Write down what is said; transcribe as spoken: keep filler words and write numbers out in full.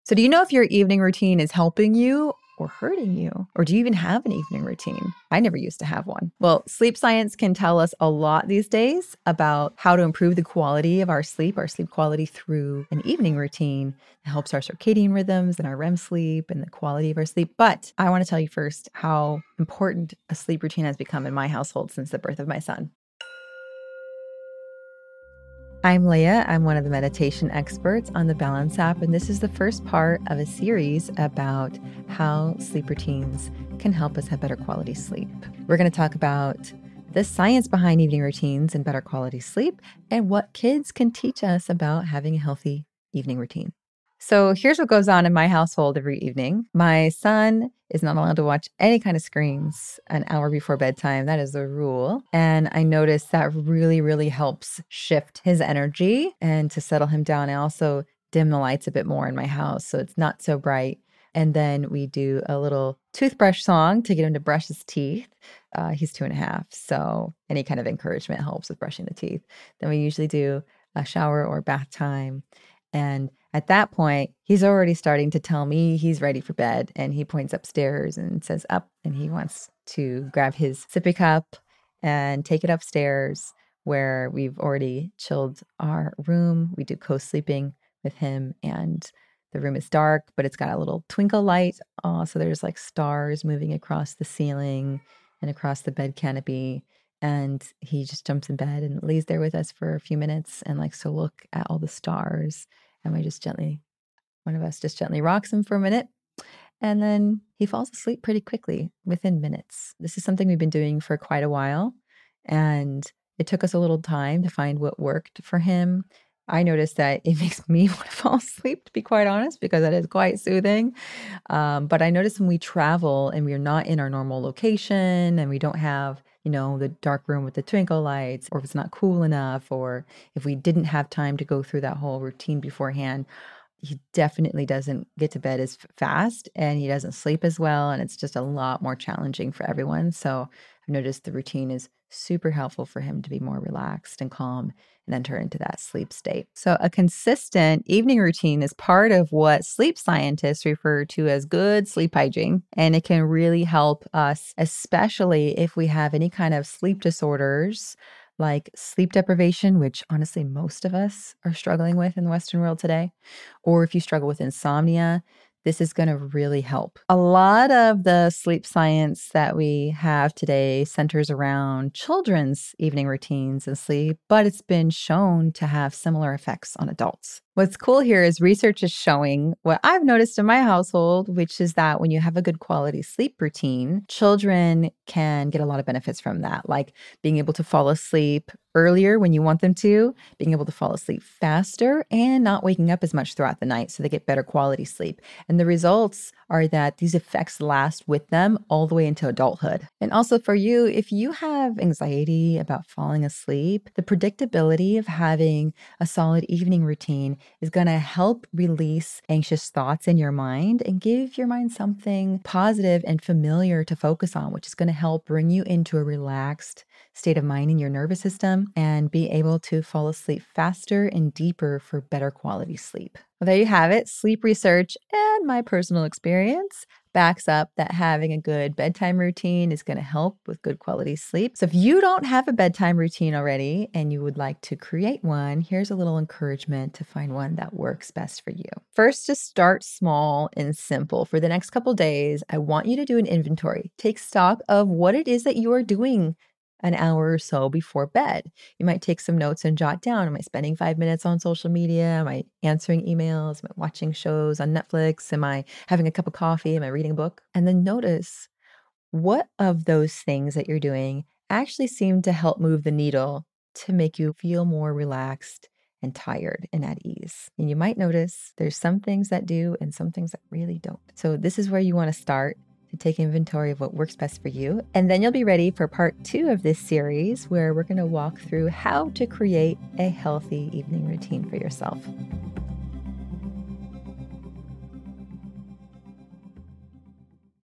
So do you know if your evening routine is helping you or hurting you? Or do you even have an evening routine? I never used to have one. Well, sleep science can tell us a lot these days about how to improve the quality of our sleep, our sleep quality through an evening routine. It helps our circadian rhythms and our R E M sleep and the quality of our sleep. But I want to tell you first how important a sleep routine has become in my household since the birth of my son. I'm Leah. I'm one of the meditation experts on the Balance app, and this is the first part of a series about how sleep routines can help us have better quality sleep. We're going to talk about the science behind evening routines and better quality sleep, and what kids can teach us about having a healthy evening routine. So here's what goes on in my household every evening. My son is not allowed to watch any kind of screens an hour before bedtime. That is the rule. And I notice that really, really helps shift his energy and to settle him down. I also dim the lights a bit more in my house so it's not so bright. And then we do a little toothbrush song to get him to brush his teeth. Uh, he's two and a half, so any kind of encouragement helps with brushing the teeth. Then we usually do a shower or bath time. And at that point, he's already starting to tell me he's ready for bed. And he points upstairs and says up, and he wants to grab his sippy cup and take it upstairs where we've already chilled our room. We do co-sleeping with him, and the room is dark, but it's got a little twinkle light. Oh, so there's like stars moving across the ceiling and across the bed canopy. And he just jumps in bed and lays there with us for a few minutes and likes to look at all the stars. And we just gently, one of us just gently rocks him for a minute. And then he falls asleep pretty quickly within minutes. This is something we've been doing for quite a while. And it took us a little time to find what worked for him. I noticed that it makes me want to fall asleep, to be quite honest, because that is quite soothing. Um, but I noticed when we travel and we're not in our normal location and we don't have, you know, the dark room with the twinkle lights, or if it's not cool enough, or if we didn't have time to go through that whole routine beforehand, he definitely doesn't get to bed as fast and he doesn't sleep as well. And it's just a lot more challenging for everyone. So I've noticed the routine is super helpful for him to be more relaxed and calm and enter into that sleep state. So a consistent evening routine is part of what sleep scientists refer to as good sleep hygiene. And it can really help us, especially if we have any kind of sleep disorders like sleep deprivation, which honestly most of us are struggling with in the Western world today, or if you struggle with insomnia. This is going to really help. A lot of the sleep science that we have today centers around children's evening routines and sleep, but it's been shown to have similar effects on adults. What's cool here is research is showing what I've noticed in my household, which is that when you have a good quality sleep routine, children can get a lot of benefits from that, like being able to fall asleep earlier when you want them to, being able to fall asleep faster, and not waking up as much throughout the night so they get better quality sleep. And the results are that these effects last with them all the way into adulthood. And also for you, if you have anxiety about falling asleep, the predictability of having a solid evening routine is going to help release anxious thoughts in your mind and give your mind something positive and familiar to focus on, which is going to help bring you into a relaxed state of mind in your nervous system and be able to fall asleep faster and deeper for better quality sleep. Well, there you have it. Sleep research and my personal experience backs up that having a good bedtime routine is going to help with good quality sleep. So if you don't have a bedtime routine already and you would like to create one, here's a little encouragement to find one that works best for you. First, just start small and simple. For the next couple days, I want you to do an inventory. Take stock of what it is that you are doing an hour or so before bed. You might take some notes and jot down. Am I spending five minutes on social media? Am I answering emails? Am I watching shows on Netflix? Am I having a cup of coffee? Am I reading a book? And then notice what of those things that you're doing actually seem to help move the needle to make you feel more relaxed and tired and at ease. And you might notice there's some things that do and some things that really don't. So this is where you want to start to take inventory of what works best for you. And then you'll be ready for part two of this series where we're going to walk through how to create a healthy evening routine for yourself.